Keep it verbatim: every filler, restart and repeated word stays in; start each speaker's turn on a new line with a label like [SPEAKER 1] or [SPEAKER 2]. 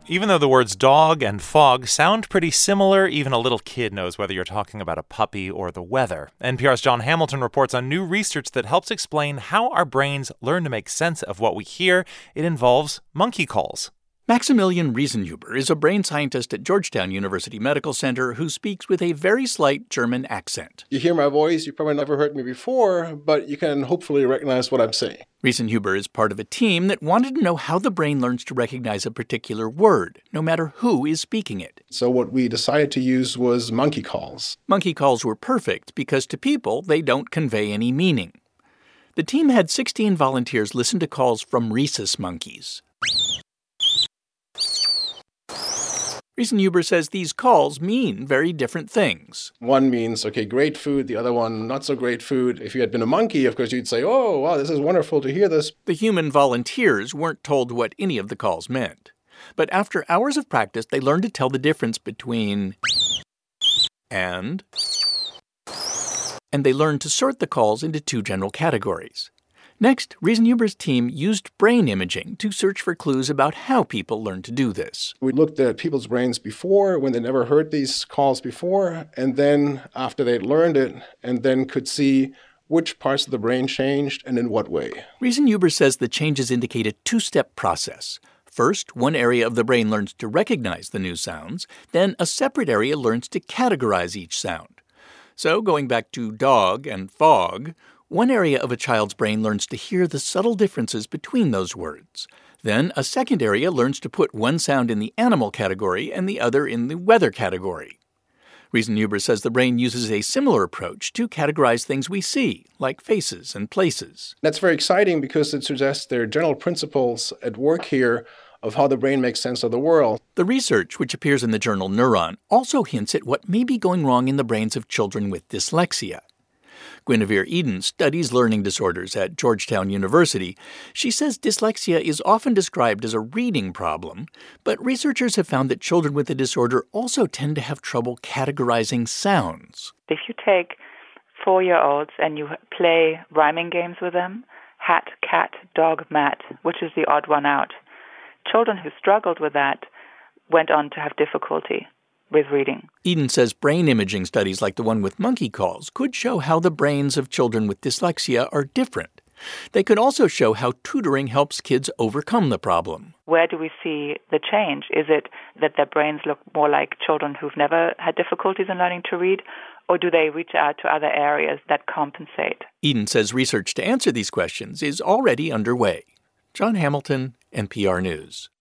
[SPEAKER 1] Even though the words dog and fog sound pretty similar, even a little kid knows whether you're talking about a puppy or the weather. N P R's John Hamilton reports on new research that helps explain how our brains learn to make sense of what we hear. It involves monkey calls.
[SPEAKER 2] Maximilian Riesenhuber is a brain scientist at Georgetown University Medical Center who speaks with a very slight German accent.
[SPEAKER 3] You hear my voice, you probably never heard me before, but you can hopefully recognize what I'm saying.
[SPEAKER 2] Riesenhuber is part of a team that wanted to know how the brain learns to recognize a particular word, no matter who is speaking it.
[SPEAKER 3] So what we decided to use was monkey calls.
[SPEAKER 2] Monkey calls were perfect because to people, they don't convey any meaning. The team had sixteen volunteers listen to calls from rhesus monkeys. Riesenhuber says these calls mean very different things.
[SPEAKER 3] One means, okay, great food. The other one, not so great food. If you had been a monkey, of course, you'd say, oh, wow, this is wonderful to hear this.
[SPEAKER 2] The human volunteers weren't told what any of the calls meant. But after hours of practice, they learned to tell the difference between and, and they learned to sort the calls into two general categories. Next, Riesenhuber's team used brain imaging to search for clues about how people learn to do this.
[SPEAKER 3] We looked at people's brains before, when they never heard these calls before, and then after they'd learned it, and then could see which parts of the brain changed and in what way.
[SPEAKER 2] Riesenhuber says the changes indicate a two-step process. First, one area of the brain learns to recognize the new sounds. Then a separate area learns to categorize each sound. So, going back to dog and fog, one area of a child's brain learns to hear the subtle differences between those words. Then a second area learns to put one sound in the animal category and the other in the weather category. Riesenhuber says the brain uses a similar approach to categorize things we see, like faces and places.
[SPEAKER 3] That's very exciting because it suggests there are general principles at work here of how the brain makes sense of the world.
[SPEAKER 2] The research, which appears in the journal Neuron, also hints at what may be going wrong in the brains of children with dyslexia. Guinevere Eden studies learning disorders at Georgetown University. She says dyslexia is often described as a reading problem, but researchers have found that children with the disorder also tend to have trouble categorizing sounds.
[SPEAKER 4] If you take four-year-olds and you play rhyming games with them, hat, cat, dog, mat, which is the odd one out, children who struggled with that went on to have difficulty with reading.
[SPEAKER 2] Eden says brain imaging studies like the one with monkey calls could show how the brains of children with dyslexia are different. They could also show how tutoring helps kids overcome the problem.
[SPEAKER 4] Where do we see the change? Is it that their brains look more like children who've never had difficulties in learning to read, or do they reach out to other areas that compensate?
[SPEAKER 2] Eden says research to answer these questions is already underway. John Hamilton, N P R News.